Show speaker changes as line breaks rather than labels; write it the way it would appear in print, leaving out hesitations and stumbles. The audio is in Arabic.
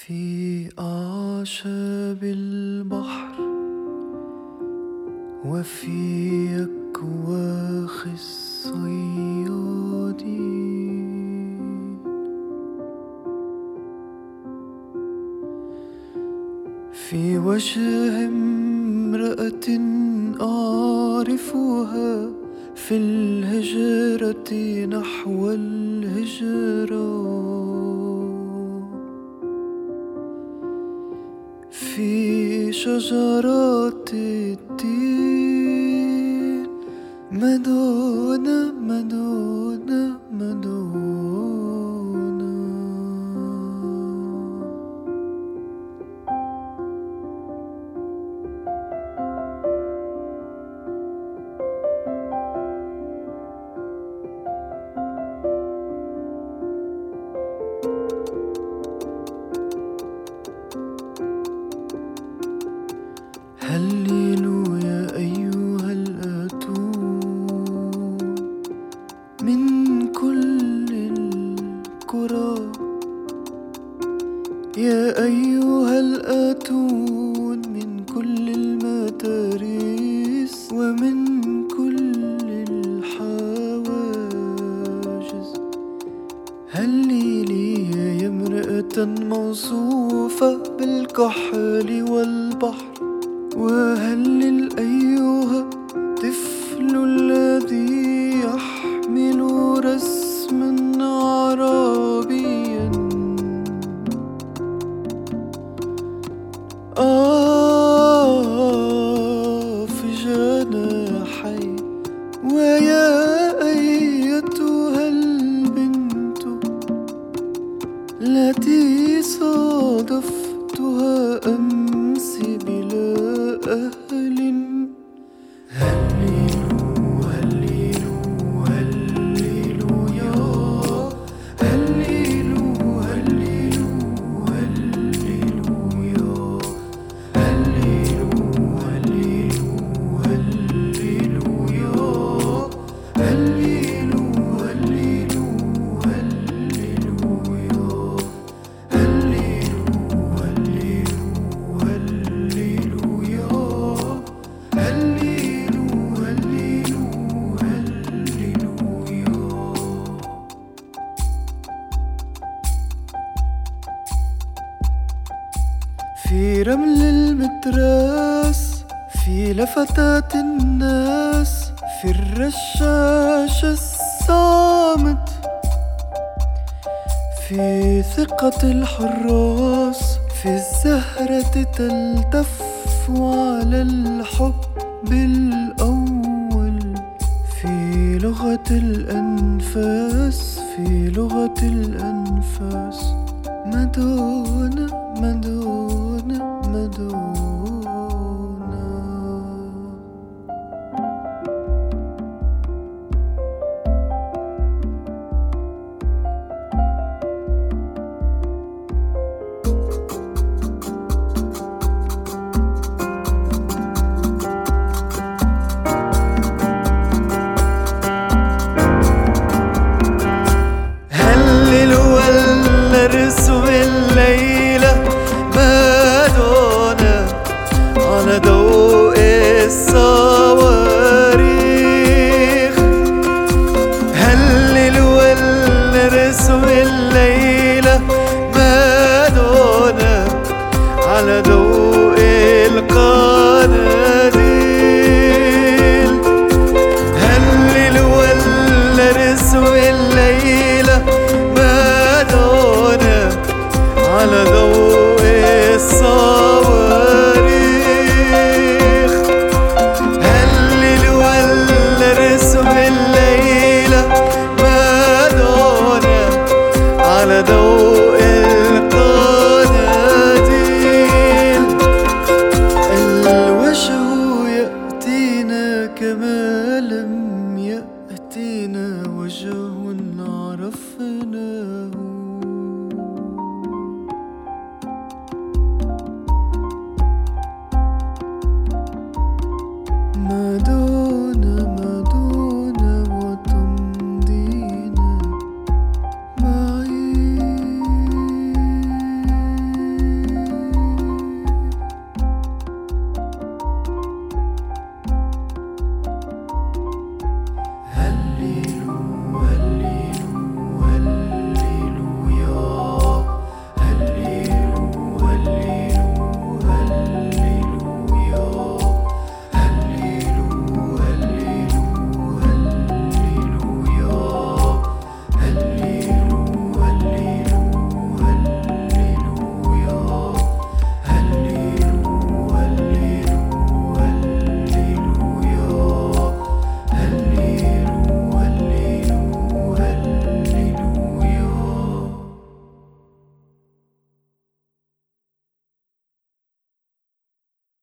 في أعشاب البحر وفي أكواخ الصيادين، في وجه امرأة أعرفها في الهجرة نحو الهجرة، في شجرات التين مدونة مدونة مدونة. هللويا أيها الآتون من كل القرى، يا أيها الآتون من كل المدارس ومن كل الحواجز. هللي يا امرأة موصوفة بالكحل والبحر، وهلل أيها الطفل الذي يحمل رسما عربيا. في جناحي، ويا أيتها البنت التي صادفتها أمس بلا أهل. هللو هللو هللو يا هللو هللو هللو يا هللو هللو هللو يا هللو هللو هللو يا في رمل المتراس، في لفتات الناس، في الرشاش الصامت، في ثقة الحراس، في الزهرة تلتف على الحب الأول، في لغة الأنفاس، في لغة الأنفاس. مدونة مدونة مدونة. رسم الليلة مدونة على ضوء الصواريخ. هلل رسم الليلة مدونة على ضوء